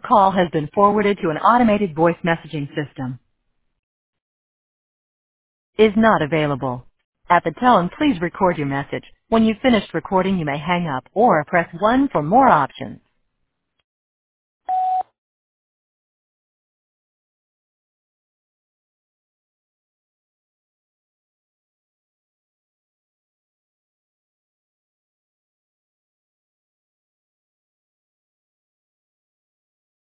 call has been forwarded to an automated voice messaging system. Is not available. At the tone, please record your message. When you've finished recording, you may hang up or press 1 for more options.